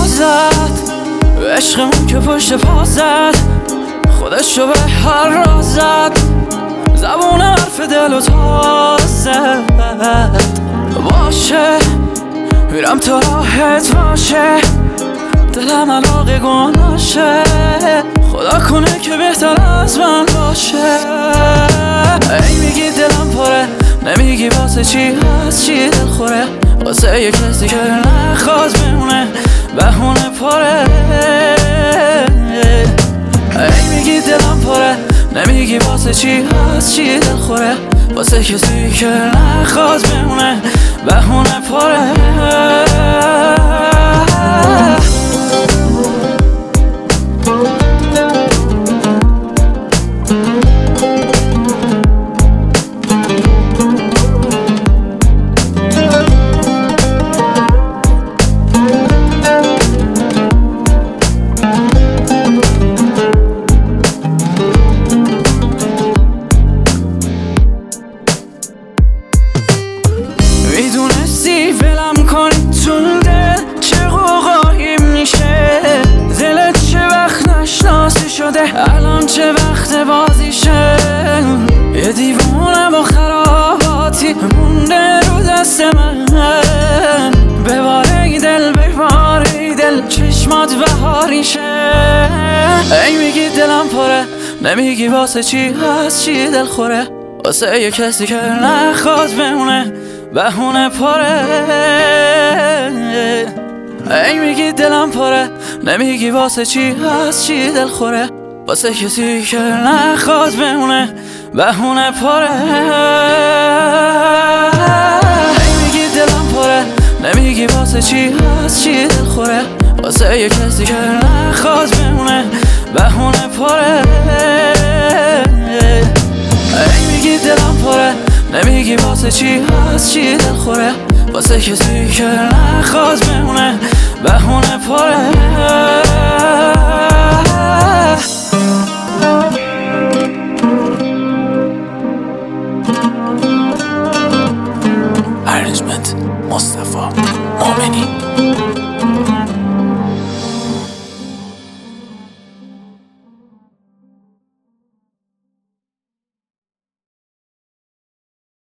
زد، عشقمون که پشت پا زد، خودشو به هر راز زد، زبون حرف دل و تازد. باشه میرم تا راحت باشه، دلم علاقه گناشه، خدا کنه که بهتر از من باشه. ای میگی دلم پره، نمیگی واسه چی هست، چی دل خوره، واسه یه کسی که نخواد بمونه بهونه پره. ای میگی دلم پره، نمیگی واسه چی هست، چی دل خوره، واسه کسی که نخواد بمونه بهونه پره. میدونستی ولم کنی تو دل چه قوقایی میشه، دلت چه وقت نشناسی شده الان چه وقت بازیشه. یه دیوونه با خراباتی مونده رو دست من، بباره دل بباره دل چشمات بهاریشه. ای میگی دلم پره، نمیگی واسه چی هست، چی دل خوره، واسه یه کسی که نخواد بمونه بهونه پره. ای میگی دلم پره، نمیگی واسه چی هست، چی دل خوره، واسه کسی که نخواد بمونه بهونه پره. ای میگی دلم پره، نمیگی واسه چی هست، چی دل خوره، واسه یه کسی که نخواد بمونه بهونه پره. ای میگی دلم پره، نمیگی واسه چی هست، چی دل خوره، واسه کسی که نخواد بمونه بهونه پره. ارنجمنت مصطفی مومنی.